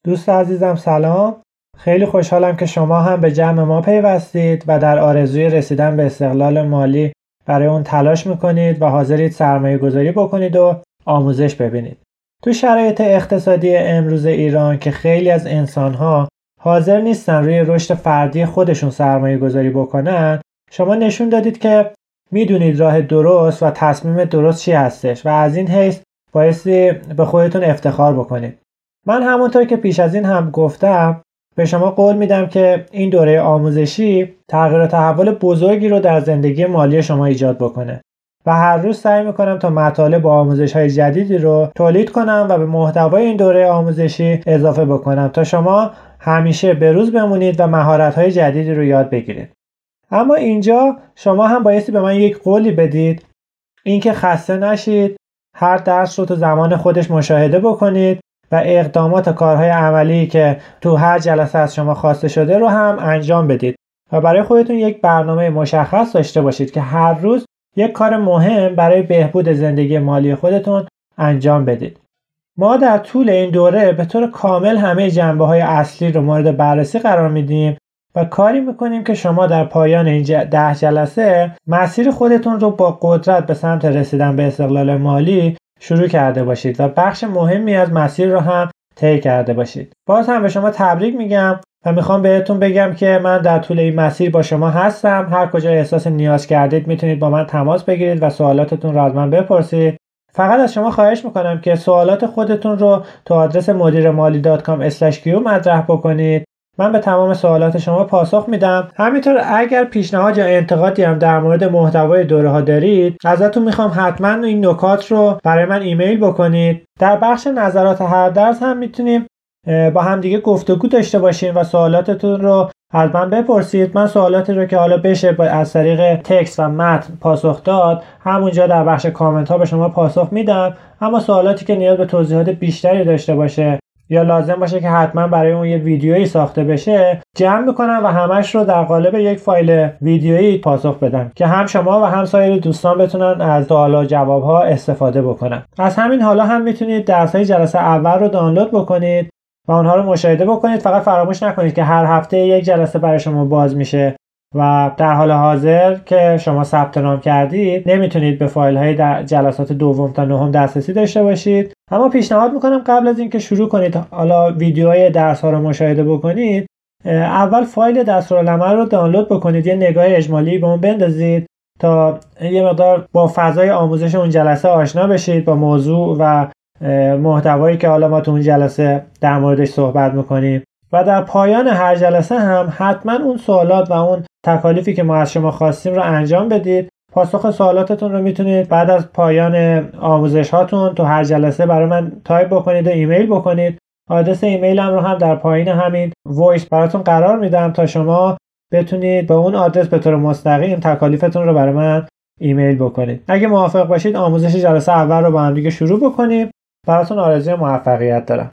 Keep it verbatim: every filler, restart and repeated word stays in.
دوست عزیزم سلام. خیلی خوشحالم که شما هم به جمع ما پیوستید و در آرزوی رسیدن به استقلال مالی برای اون تلاش میکنید و حاضرید سرمایه گذاری بکنید و آموزش ببینید. تو شرایط اقتصادی امروز ایران که خیلی از انسانها حاضر نیستن روی رشد فردی خودشون سرمایه گذاری بکنن، شما نشون دادید که میدونید راه درست و تصمیم درست چی هستش و از این حیث بایستی به خودتون افتخار بکنید. من همونطور که پیش از این هم گفتم به شما قول میدم که این دوره آموزشی تغییر و تحول بزرگی رو در زندگی مالی شما ایجاد بکنه و هر روز سعی میکنم تا مطالب و آموزش‌های جدیدی رو تولید کنم و به محتوای این دوره آموزشی اضافه بکنم تا شما همیشه به روز بمونید و مهارت‌های جدیدی رو یاد بگیرید. اما اینجا شما هم بایستی به من یک قولی بدید، اینکه خسته نشید، هر درس رو تو زمان خودش مشاهده بکنید و اقدامات کارهای عملی که تو هر جلسه از شما خواسته شده رو هم انجام بدید و برای خودتون یک برنامه مشخص داشته باشید که هر روز یک کار مهم برای بهبود زندگی مالی خودتون انجام بدید. ما در طول این دوره به طور کامل همه جنبه‌های اصلی رو مورد بررسی قرار میدیم و کاری میکنیم که شما در پایان این ده جلسه مسیر خودتون رو با قدرت به سمت رسیدن به استقلال مالی شروع کرده باشید و بخش مهمی از مسیر رو هم طی کرده باشید. باز هم به شما تبریک میگم و میخوام بهتون بگم که من در طول این مسیر با شما هستم. هر کجا احساس نیاز کردید میتونید با من تماس بگیرید و سوالاتتون رو از من بپرسید. فقط از شما خواهش میکنم که سوالات خودتون رو تو آدرس مدیرمالی دات کام اسلش کیو مطرح بکنید. من به تمام سوالات شما پاسخ میدم. همینطور اگر پیشنهاد یا انتقادی هم در مورد محتوای دوره ها دارید، ازتون میخوام حتما این نکات رو برای من ایمیل بکنید. در بخش نظرات هر درس هم میتونیم با هم دیگه گفتگو داشته باشیم و سوالاتتون رو از من بپرسید. من سوالاتی رو که حالا بشه از طریق تکست و متن پاسخ داد، همونجا در بخش کامنت ها به شما پاسخ میدم. اما سوالاتی که نیاز به توضیحات بیشتری داشته باشه یا لازم باشه که حتما برای اون یه ویدیویی ساخته بشه، جمع میکنم و همش رو در قالب یک فایل ویدیویی پاسخ بدم که هم شما و هم سایر دوستان بتونن از سوال و جوابها استفاده بکنن. از همین حالا هم میتونید درس‌های جلسه اول رو دانلود بکنید و اونها رو مشاهده بکنید. فقط فراموش نکنید که هر هفته یک جلسه برای شما باز میشه و در حال حاضر که شما ثبت نام کردید نمیتونید به فایل های در جلسات دوم تا نهم دسترسی داشته باشید. اما پیشنهاد میکنم قبل از اینکه شروع کنید حالا ویدیوهای درس ها رو مشاهده بکنید، اول فایل دستورالعمل رو دانلود بکنید، یه نگاه اجمالی به اون بندازید تا یه مقدار با فضای آموزش اون جلسه آشنا بشید، با موضوع و محتوایی که حالا ما تو اون جلسه در موردش صحبت میکنیم. و در پایان هر جلسه هم حتما اون سوالات و اون تکالیفی که ما از شما خواستیم رو انجام بدید. پاسخ سوالاتتون رو میتونید بعد از پایان آموزش هاتون تو هر جلسه برای من تایپ بکنید و ایمیل بکنید. آدرس ایمیلم رو هم در پایین همین وایس براتون قرار میدم تا شما بتونید با اون آدرس به طور مستقیم تکالیفتون رو برای من ایمیل بکنید. اگه موافق باشید آموزش جلسه اول رو با هم دیگه شروع بکنیم. براتون آرزوی موفقیت دارم.